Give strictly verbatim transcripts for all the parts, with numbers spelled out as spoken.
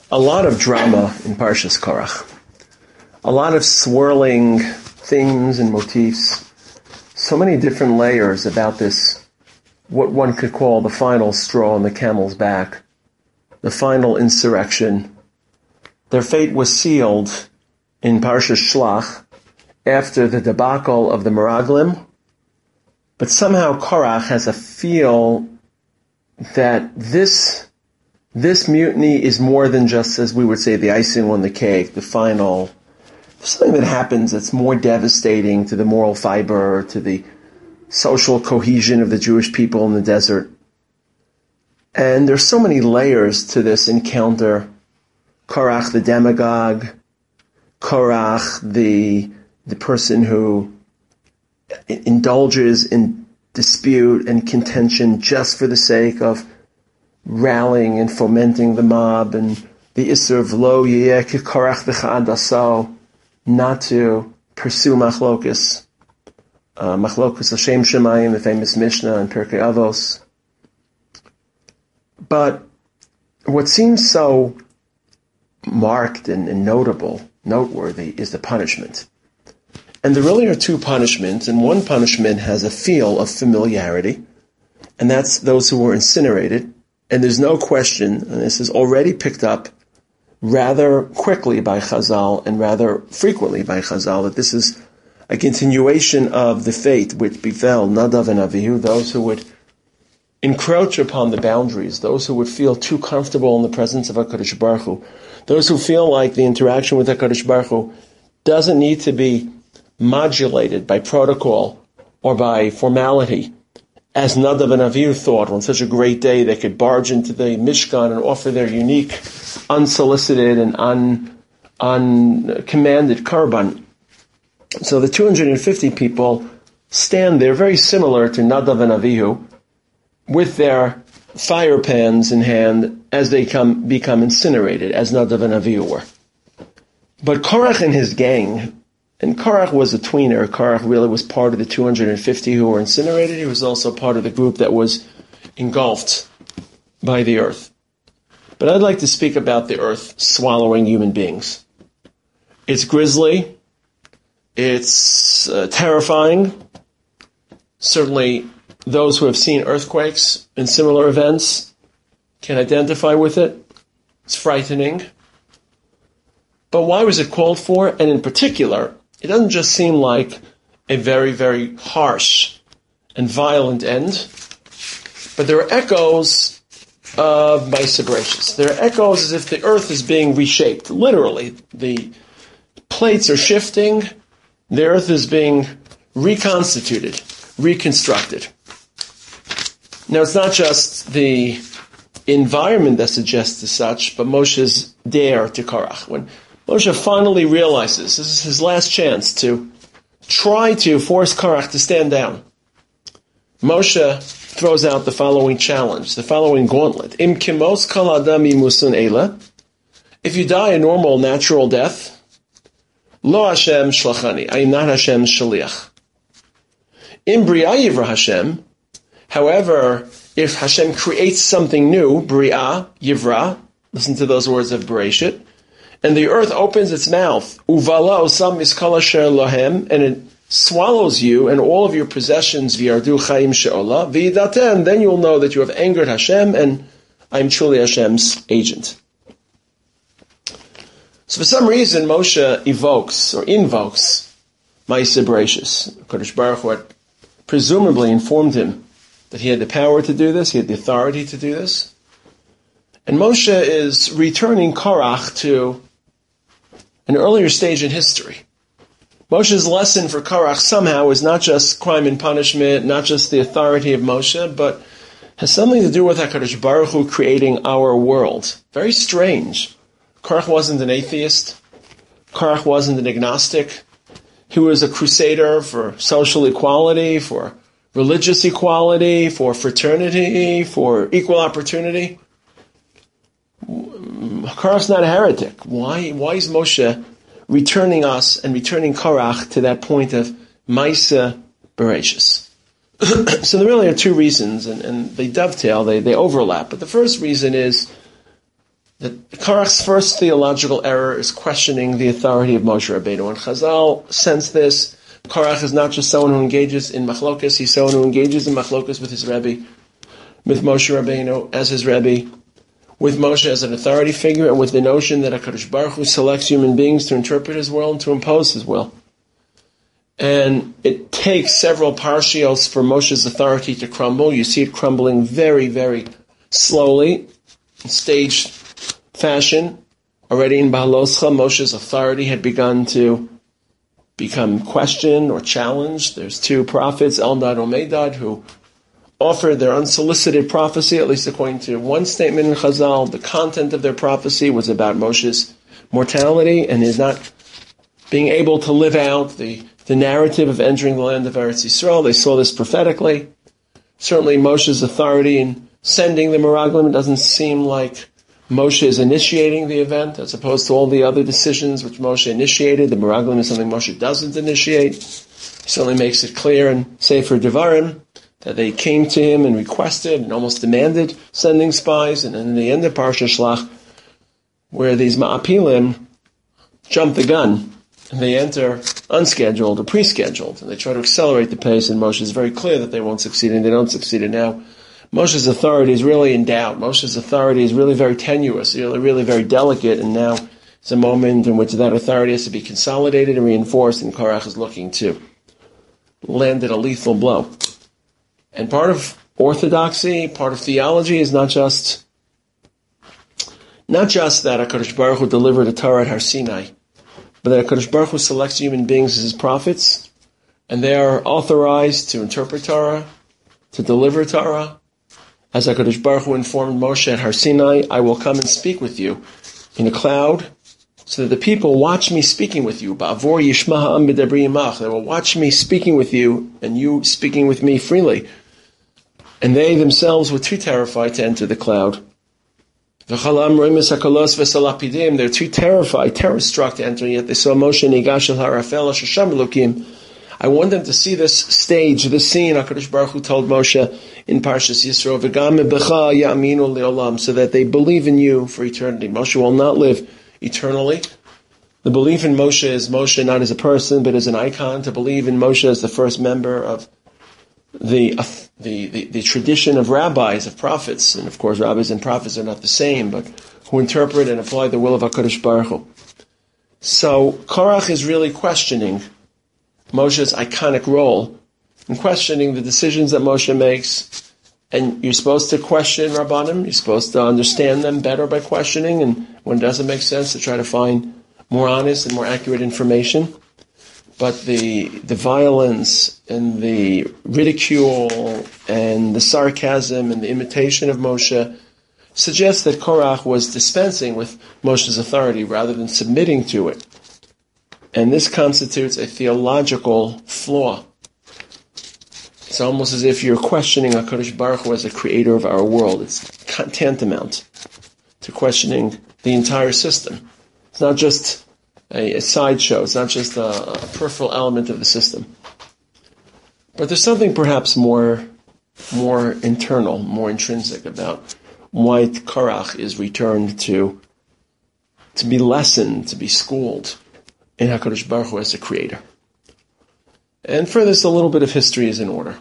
a lot of drama in Parshas Korach. A lot of swirling themes and motifs. So many different layers about this, what one could call the final straw on the camel's back, the final insurrection. Their fate was sealed in Parshas Shlach after the debacle of the Meraglim, but somehow Korach has a feel that this this mutiny is more than just, as we would say, the icing on the cake, the final. Something that happens that's more devastating to the moral fiber, to the social cohesion of the Jewish people in the desert. And there's so many layers to this encounter. Korach the demagogue, Korach the the person who indulges in dispute and contention just for the sake of rallying and fomenting the mob, and the Isser of Lo Yeh Ki Korach V'Cha'ad Aso, not to pursue machlokus, uh, machlokus Hashem Shemayim, the famous Mishnah in Pirkei Avos. But what seems so marked and, and notable, noteworthy, is the punishment. And there really are two punishments, and one punishment has a feel of familiarity, and that's those who were incinerated. And there's no question, and this is already picked up rather quickly by Chazal and rather frequently by Chazal, that this is a continuation of the fate which befell Nadav and Avihu, those who would encroach upon the boundaries, those who would feel too comfortable in the presence of HaKadosh Baruch Hu, those who feel like the interaction with HaKadosh Baruch Hu doesn't need to be modulated by protocol or by formality, as Nadav and Avihu thought, on such a great day they could barge into the Mishkan and offer their unique, unsolicited and un, uncommanded karban. So the two hundred fifty people stand there very similar to Nadav and Avihu, with their fire pans in hand as they come, become incinerated, as Nadav and Avihu were. But Korach and his gang, and Korach was a tweener. Korach really was part of the two hundred fifty who were incinerated. He was also part of the group that was engulfed by the earth. But I'd like to speak about the earth swallowing human beings. It's grisly. It's uh, terrifying. Certainly those who have seen earthquakes and similar events can identify with it. It's frightening. But why was it called for? And in particular, it doesn't just seem like a very, very harsh and violent end, but there are echoes of Ma'aseh Bereishis. There are echoes as if the earth is being reshaped. Literally, the plates are shifting, the earth is being reconstituted, reconstructed. Now, it's not just the environment that suggests as such, but Moshe's dare to Korach. When Moshe finally realizes this is his last chance to try to force Korach to stand down, Moshe throws out the following challenge, the following gauntlet. Im kimos kol adam imusun ela. If you die a normal, natural death, lo Hashem shlachani. I am not Hashem's shaliach. Im briah yivra Hashem. However, if Hashem creates something new, briah yivra, listen to those words of Bereshit, and the earth opens its mouth, uvala osam miskal asher lohem, and it swallows you and all of your possessions, v'yardu chaim she'ola, v'yidaten, then you'll know that you have angered Hashem, and I'm truly Hashem's agent. So for some reason, Moshe evokes, or invokes, Ma'aseh Bereishis. Kadosh Baruch Hu had presumably informed him that he had the power to do this, he had the authority to do this. And Moshe is returning Korach to an earlier stage in history. Moshe's lesson for Korach somehow is not just crime and punishment, not just the authority of Moshe, but has something to do with HaKadosh Baruch Hu creating our world. Very strange. Korach wasn't an atheist. Korach wasn't an agnostic. He was a crusader for social equality, for religious equality, for fraternity, for equal opportunity. Korach's not a heretic. Why, why is Moshe returning us and returning Korach to that point of Ma'aseh Bereishis? So there really are two reasons, and, and they dovetail, they, they overlap. But the first reason is that Korach's first theological error is questioning the authority of Moshe Rabbeinu. And Chazal sense this. Korach is not just someone who engages in machlokas, he's someone who engages in machlokas with his Rebbe, with Moshe Rabbeinu as his Rebbe, with Moshe as an authority figure, and with the notion that HaKadosh Baruch Hu selects human beings to interpret his will and to impose his will. And it takes several parshios for Moshe's authority to crumble. You see it crumbling very, very slowly, in staged fashion. Already in Bahaloscha, Moshe's authority had begun to become questioned or challenged. There's two prophets, Eldad and Medad, who offered their unsolicited prophecy, at least according to one statement in Chazal. The content of their prophecy was about Moshe's mortality and his not being able to live out the, the narrative of entering the land of Eretz Yisrael. They saw this prophetically. Certainly Moshe's authority in sending the Meraglim, it doesn't seem like Moshe is initiating the event, as opposed to all the other decisions which Moshe initiated. The Meraglim is something Moshe doesn't initiate. He certainly makes it clear in Sefer Devarim that they came to him and requested and almost demanded sending spies. And in the end of Parsha Shlach, where these Ma'apilim jump the gun, and they enter unscheduled or pre-scheduled, and they try to accelerate the pace, and Moshe is very clear that they won't succeed, and they don't succeed. And now Moshe's authority is really in doubt. Moshe's authority is really very tenuous, really, really very delicate, and now it's a moment in which that authority has to be consolidated and reinforced, and Korach is looking to land at a lethal blow. And part of orthodoxy, part of theology is not just not just that HaKadosh Baruch Hu delivered a Torah at Har Sinai, but that HaKadosh Baruch Hu selects human beings as his prophets, and they are authorized to interpret Torah, to deliver Torah. As HaKadosh Baruch Hu informed Moshe at Har Sinai, I will come and speak with you in a cloud, so that the people watch me speaking with you. Ba'avor yishma ha'am b'dabri yimach. They will watch me speaking with you, and you speaking with me freely. And they themselves were too terrified to enter the cloud. They're too terrified, terror-struck to enter, yet they saw Moshe nigash el harafel shasham elokim. I want them to see this stage, this scene HaKadosh Baruch Hu told Moshe in Parshas Yisro, V'gam becha ya'aminu le'olam, so that they believe in you for eternity. Moshe will not live eternally. The belief in Moshe is Moshe not as a person, but as an icon. To believe in Moshe as the first member of the, uh, the, the, the tradition of rabbis, of prophets. And of course, rabbis and prophets are not the same, but who interpret and apply the will of HaKadosh Baruch Hu. So Korach is really questioning Moshe's iconic role and questioning the decisions that Moshe makes. And you're supposed to question Rabbanim. You're supposed to understand them better by questioning. And when it doesn't make sense, to try to find more honest and more accurate information. But the the violence and the ridicule and the sarcasm and the imitation of Moshe suggests that Korach was dispensing with Moshe's authority rather than submitting to it. And this constitutes a theological flaw. It's almost as if you're questioning HaKadosh Baruch Hu as a creator of our world. It's tantamount to questioning the entire system. It's not just a, a sideshow. It's not just a, a peripheral element of the system. But there's something perhaps more, more internal, more intrinsic about why Korach is returned to, to be lessoned, to be schooled in HaKadosh Baruch Hu as a creator. And for this, a little bit of history is in order.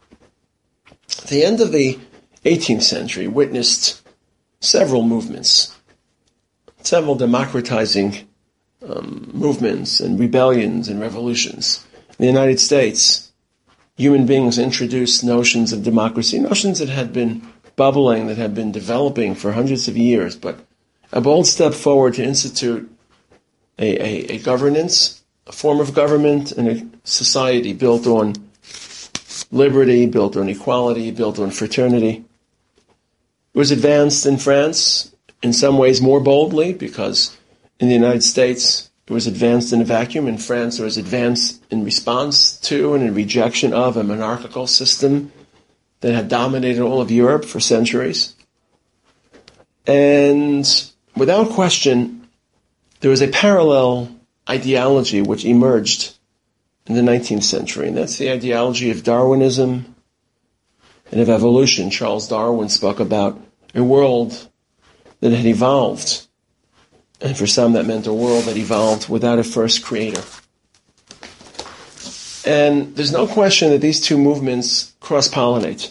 The end of the eighteenth century witnessed several movements, several democratizing um, movements and rebellions and revolutions. In the United States, human beings introduced notions of democracy, notions that had been bubbling, that had been developing for hundreds of years, but a bold step forward to institute A, a, a governance, a form of government, and a society built on liberty, built on equality, built on fraternity. It was advanced in France, in some ways more boldly, because in the United States it was advanced in a vacuum. In France it was advanced in response to and in rejection of a monarchical system that had dominated all of Europe for centuries. And without question, there was a parallel ideology which emerged in the nineteenth century, and that's the ideology of Darwinism and of evolution. Charles Darwin spoke about a world that had evolved. And for some, that meant a world that evolved without a first creator. And there's no question that these two movements cross-pollinate.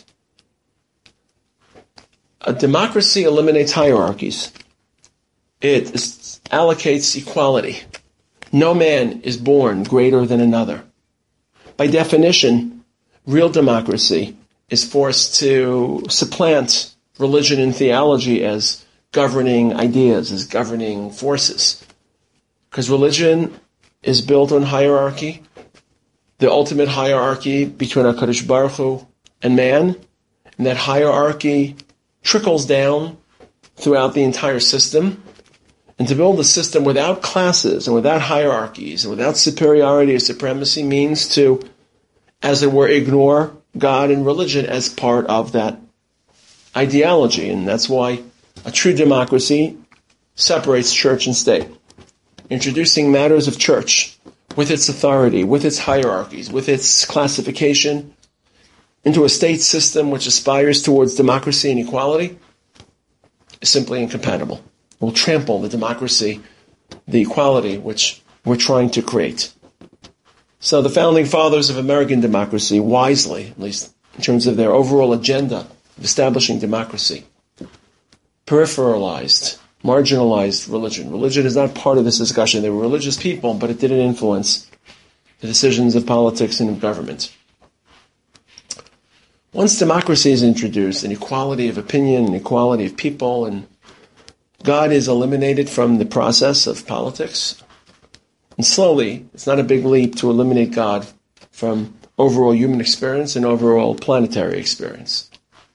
A democracy eliminates hierarchies. It allocates equality. No man is born greater than another. By definition, real democracy is forced to supplant religion and theology as governing ideas, as governing forces. Because religion is built on hierarchy, the ultimate hierarchy between HaKadosh Baruch Hu and man, and that hierarchy trickles down throughout the entire system. And to build a system without classes and without hierarchies and without superiority or supremacy means to, as it were, ignore God and religion as part of that ideology. And that's why a true democracy separates church and state, introducing matters of church with its authority, with its hierarchies, with its classification into a state system which aspires towards democracy and equality is simply incompatible. It will trample the democracy, the equality which we're trying to create. So the founding fathers of American democracy, wisely, at least in terms of their overall agenda of establishing democracy, peripheralized, marginalized religion. Religion is not part of this discussion. They were religious people, but it didn't influence the decisions of politics and of government. Once democracy is introduced, and equality of opinion, and equality of people, and God is eliminated from the process of politics, and slowly, it's not a big leap to eliminate God from overall human experience and overall planetary experience.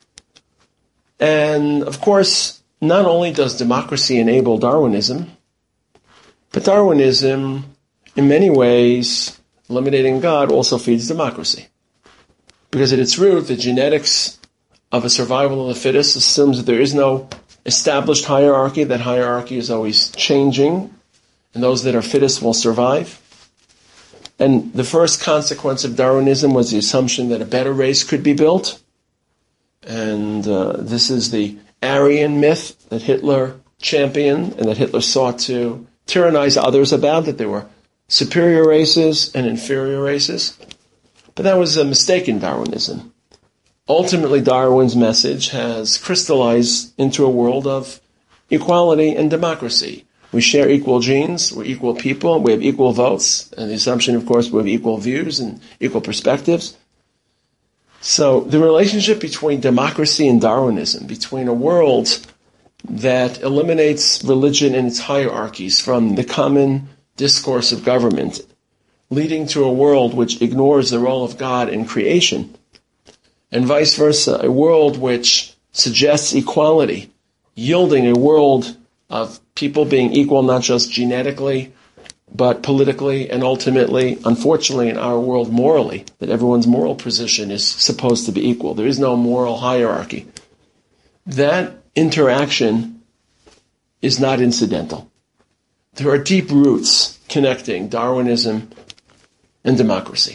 And, of course, not only does democracy enable Darwinism, but Darwinism, in many ways, eliminating God, also feeds democracy. Because at its root, the genetics of a survival of the fittest assumes that there is no established hierarchy. That hierarchy is always changing, and those that are fittest will survive. And the first consequence of Darwinism was the assumption that a better race could be built. And uh, this is the Aryan myth that Hitler championed and that Hitler sought to tyrannize others about, that there were superior races and inferior races. But that was a mistaken Darwinism. Ultimately, Darwin's message has crystallized into a world of equality and democracy. We share equal genes, we're equal people, we have equal votes, and the assumption, of course, we have equal views and equal perspectives. So the relationship between democracy and Darwinism, between a world that eliminates religion and its hierarchies from the common discourse of government, leading to a world which ignores the role of God in creation, and vice versa, a world which suggests equality, yielding a world of people being equal not just genetically, but politically and ultimately, unfortunately, in our world morally, that everyone's moral position is supposed to be equal. There is no moral hierarchy. That interaction is not incidental. There are deep roots connecting Darwinism and democracy.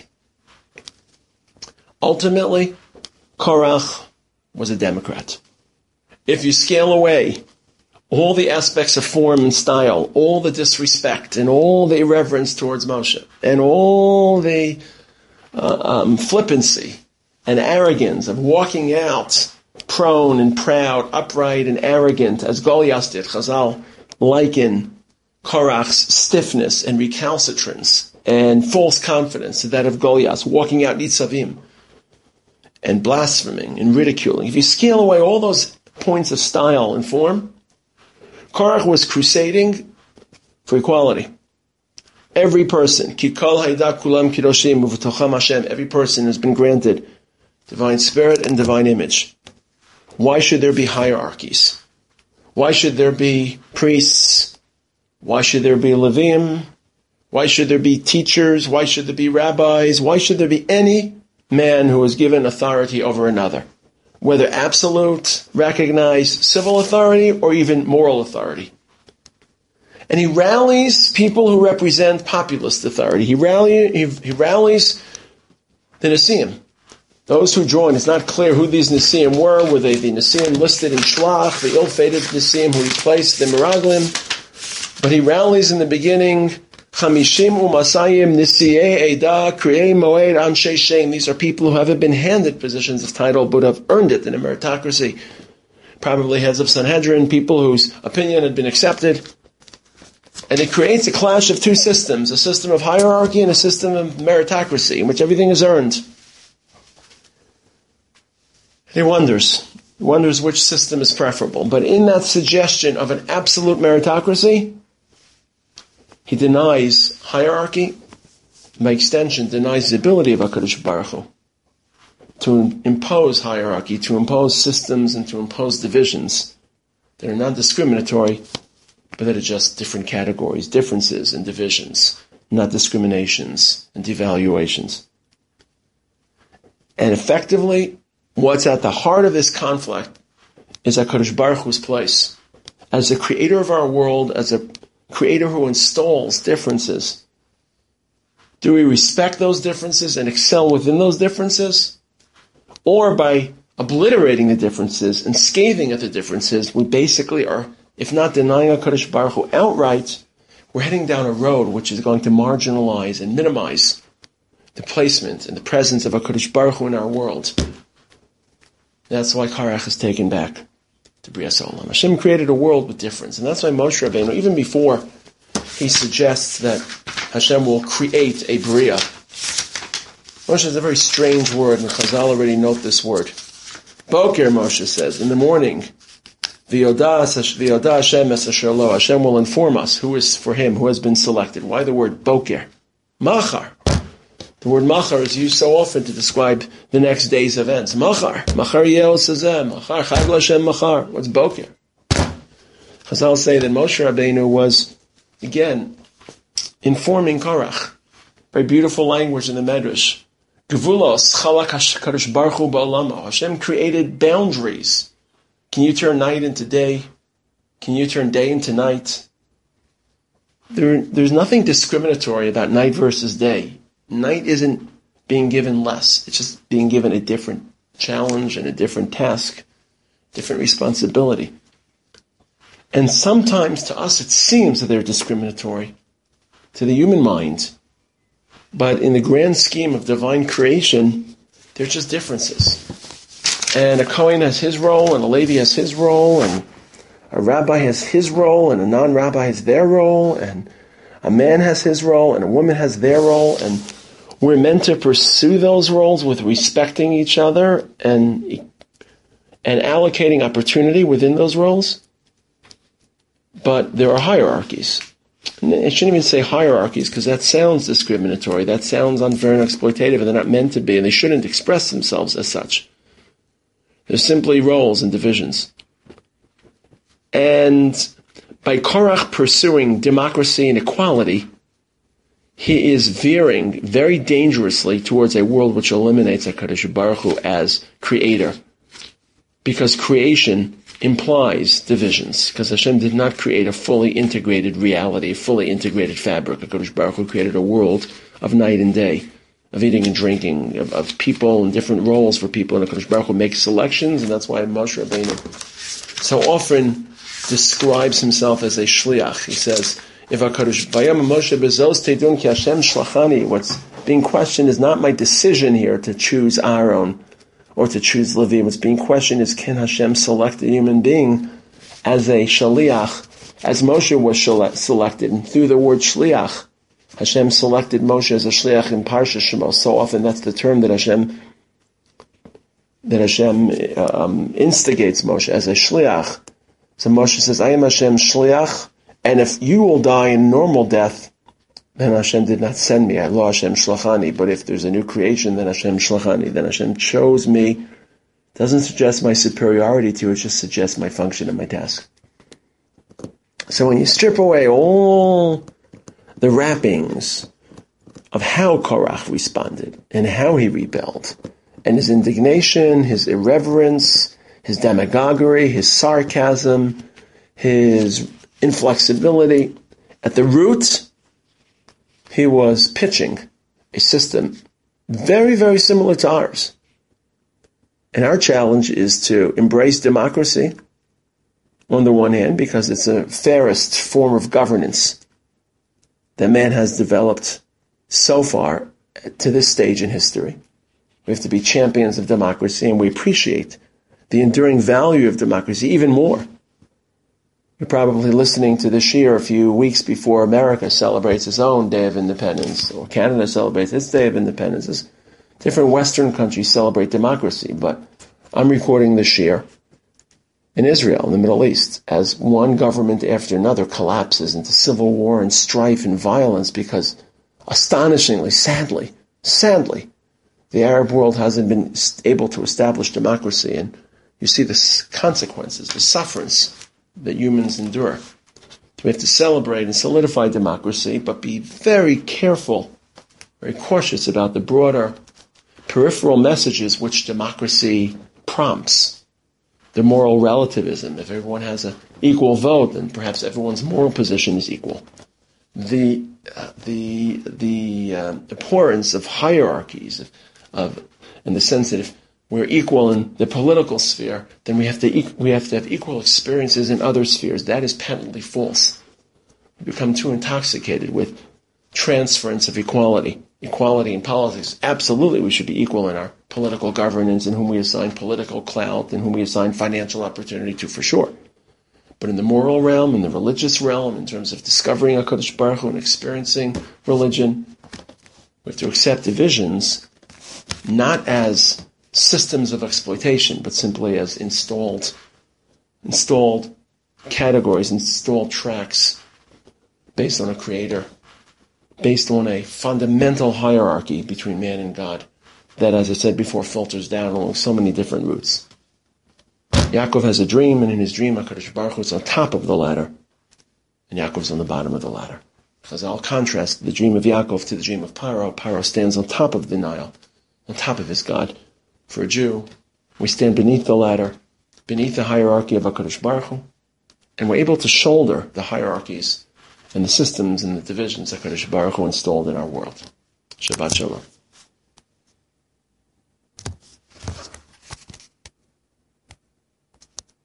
Ultimately, Korach was a Democrat. If you scale away all the aspects of form and style, all the disrespect and all the irreverence towards Moshe, and all the uh, um, flippancy and arrogance of walking out prone and proud, upright and arrogant, as Goliath did, Chazal liken Korach's stiffness and recalcitrance and false confidence to that of Goliath, walking out nitzavim and blaspheming and ridiculing. If you scale away all those points of style and form, Korach was crusading for equality. Every person, ki kol hayda kulam kidoshim uv'tocham Hashem, every person has been granted divine spirit and divine image. Why should there be hierarchies? Why should there be priests? Why should there be Levim? Why should there be teachers? Why should there be rabbis? Why should there be any man who is given authority over another? Whether absolute, recognized civil authority, or even moral authority. And he rallies people who represent populist authority. He, rally, he, he rallies the Nesiim, Those who joined, it's not clear who these Nisim were. Were they the Nisim listed in Shlach, the ill-fated Nisim who replaced the Meraglim? But he rallies in the beginning, Chamishim u'masayim Nisiei Eda Kriei Moed Anshe Shem. These are people who haven't been handed positions of title, but have earned it in a meritocracy. Probably heads of Sanhedrin, people whose opinion had been accepted. And it creates a clash of two systems, a system of hierarchy and a system of meritocracy, in which everything is earned. He wonders, he wonders which system is preferable. But in that suggestion of an absolute meritocracy, he denies hierarchy, by extension denies the ability of HaKadosh Baruch Hu to impose hierarchy, to impose systems, and to impose divisions that are non-discriminatory, but that are just different categories, differences and divisions, not discriminations and devaluations. And effectively, what's at the heart of this conflict is HaKadosh Baruch Hu's place as the creator of our world, as a creator who installs differences. Do we respect those differences and excel within those differences? Or by obliterating the differences and scathing at the differences, we basically are, if not denying HaKadosh Baruch Hu outright, we're heading down a road which is going to marginalize and minimize the placement and the presence of HaKadosh Baruch Hu in our world. That's why Korach is taken back to Brias Olam. Hashem created a world with difference, and that's why Moshe Rabbeinu, even before he suggests that Hashem will create a Bria, Moshe is a very strange word, and Chazal already note this word. Boker, Moshe says, in the morning, V'yoda Hashem es asher lo, Hashem will inform us who is for him, who has been selected. Why the word Boker? Machar. The word Machar is used so often to describe the next day's events. Machar. Machar yel sazem. Machar chag l'Hashem machar. What's Boker? Chazal say that Moshe Rabbeinu was, again, informing Korach. Very beautiful language in the Medrash. Gevulos chalak HaKadosh Baruch Hu ba'olamo. Hashem created boundaries. Can you turn night into day? Can you turn day into night? There, there's nothing discriminatory about night versus day. Night isn't being given less. It's just being given a different challenge and a different task, different responsibility. And sometimes to us it seems that they're discriminatory to the human mind. But in the grand scheme of divine creation, they're just differences. And a Kohen has his role, and a Levi has his role, and a rabbi has his role, and a non-rabbi has their role, and a man has his role, and a woman has their role, and we're meant to pursue those roles with respecting each other and, and allocating opportunity within those roles. But there are hierarchies. And I shouldn't even say hierarchies, because that sounds discriminatory, that sounds unfair and exploitative, and they're not meant to be, and they shouldn't express themselves as such. They're simply roles and divisions. And by Korach pursuing democracy and equality, he is veering very dangerously towards a world which eliminates HaKadosh Baruch Hu as creator. Because creation implies divisions. Because Hashem did not create a fully integrated reality, a fully integrated fabric. HaKadosh Baruch Hu created a world of night and day, of eating and drinking, of, of people and different roles for people. And HaKadosh Baruch Hu makes selections, and that's why Moshe Rabbeinu so often describes himself as a shliach. He says, if HaKadosh Vayam Moshe bezos teidun ki Hashem shlachani, what's being questioned is not my decision here to choose Aaron or to choose Levi. What's being questioned is, can Hashem select a human being as a shaliach, as Moshe was selected? And through the word shliach, Hashem selected Moshe as a shliach in Parsha Shemos. So often that's the term that Hashem that Hashem um, instigates Moshe as a shliach. So Moshe says, I am Hashem shliach, and if you will die in normal death, then Hashem did not send me. Allah Hashem shlachani. But if there's a new creation, then Hashem shlachani. Then Hashem chose me. Doesn't suggest my superiority to you, it just suggests my function and my task. So when you strip away all the wrappings of how Korach responded and how he rebelled, and his indignation, his irreverence, his demagoguery, his sarcasm, his inflexibility, at the root, he was pitching a system very, very similar to ours. And our challenge is to embrace democracy on the one hand, because it's the fairest form of governance that man has developed so far to this stage in history. We have to be champions of democracy, and we appreciate the enduring value of democracy even more. You're probably listening to this year a few weeks before America celebrates its own Day of Independence, or Canada celebrates its Day of Independence. Different Western countries celebrate democracy, but I'm recording this year in Israel, in the Middle East, as one government after another collapses into civil war and strife and violence because, astonishingly, sadly, sadly, the Arab world hasn't been able to establish democracy, and you see the consequences, the sufferance that humans endure. We have to celebrate and solidify democracy, but be very careful, very cautious about the broader peripheral messages which democracy prompts. The moral relativism. If everyone has an equal vote, then perhaps everyone's moral position is equal. The uh, the the uh, abhorrence of hierarchies, of, of in the sense that if we're equal in the political sphere, then we have to e- we have to have equal experiences in other spheres. That is patently false. We become too intoxicated with transference of equality. Equality in politics, absolutely we should be equal in our political governance, in whom we assign political clout, in whom we assign financial opportunity to, for sure. But in the moral realm, in the religious realm, in terms of discovering HaKadosh Baruch Hu and experiencing religion, we have to accept divisions not as systems of exploitation, but simply as installed, installed categories, installed tracks based on a creator, based on a fundamental hierarchy between man and God that, as I said before, filters down along so many different routes. Yaakov has a dream, and in his dream, HaKadosh Baruch Hu is on top of the ladder, and Yaakov is on the bottom of the ladder. Chazal contrast the dream of Yaakov to the dream of Paro. Paro stands on top of the Nile, on top of his God. For a Jew, we stand beneath the ladder, beneath the hierarchy of HaKadosh Baruch Hu, and we're able to shoulder the hierarchies and the systems and the divisions that HaKadosh Baruch Hu installed in our world. Shabbat Shalom.